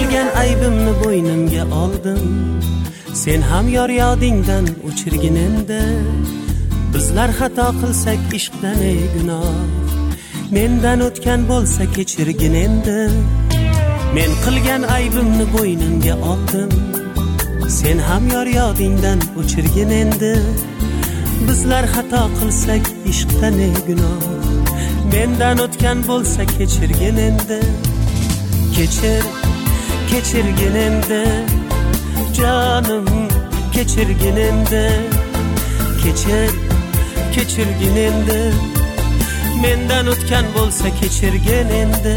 qilgan aybimni bo'ynimga oldim. Sen ham yor yodingdan o'chirgin endi. Bizlar xato qilsak ishqdan ey gunoh, mendan o'tgan bo'lsa kechirgin endi. Men qilgan aybimni bo'ynimga oldim. Sen ham yor yodingdan o'chirgin endi. Bizlar xato qilsak ishqdan ey gunoh, mendan o'tgan bo'lsa kechirgin endi. Kechirgin endi jonim, kechirgin endi. Kechirgin endi, mendan o'tgan bo'lsa kechirgin endi.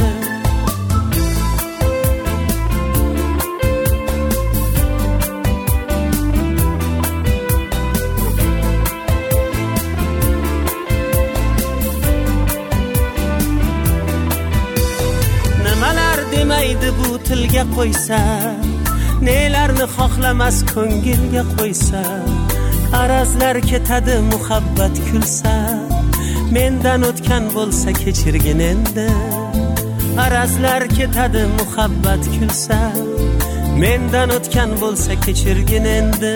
Nimalar demaydi bu tilga qo'ysa, nelarni xohlamas ko'ngilga qo'ysa. Arazlar ketadi muhabbat kulsa, mendan o'tgan bo'lsa kechirgin endi. Arazlar ketadi muhabbat kulsa, mendan o'tgan bo'lsa kechirgin endi.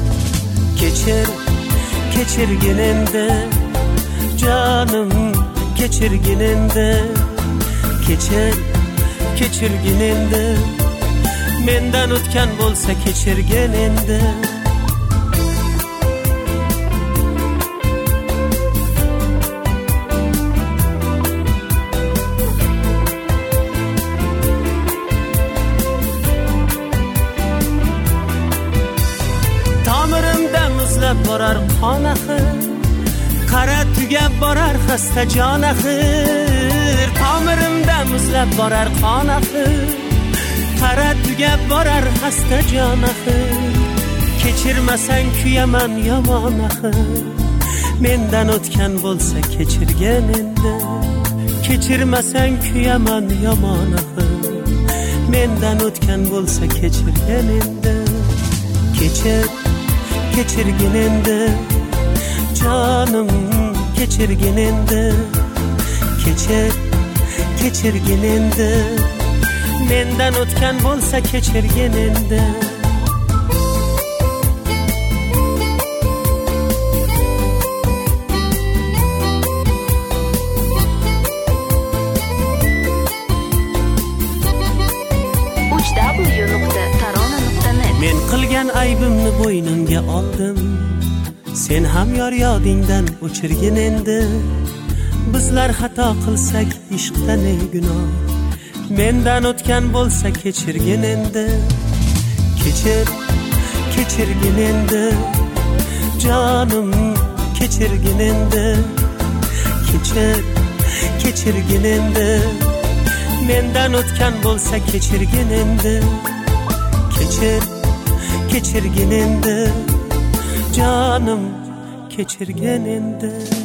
Kechirgin endi jonim, kechirgin endi. Kechirgin endi, mendan o'tgan bo'lsa kechirgin endi. Tomirimda muzlab borar qon axir, qara tugab borar xasta jon axir. Tomirimda muzlab borar qon axir, qara tugab borar xasta jon axir. Kechirmasang kuyaman yomon axir, mendan o'tgan bo'lsa kechirgin endi. Kechirmasang kuyaman yomon axir, mendan o'tgan bo'lsa kechirgin endi. Kechirgin endi jonim, kechirgin endi. Kechirgin endi, mendan o'tgan bo'lsa kechirgin endi. Men qilgan aybimni bo'ynimga oldim. Sen ham yor yodingdan o'chirgin endi. Bizlar xato qilsak ishqdan ey gunoh, mendan o'tgan bo'lsa kechirgin endi. Kechirgin endi jonim, kechirgin endi. Kechirgin endi, mendan o'tgan bo'lsa kechirgin endi. Kechirgin endi jonim, kechirgin endi.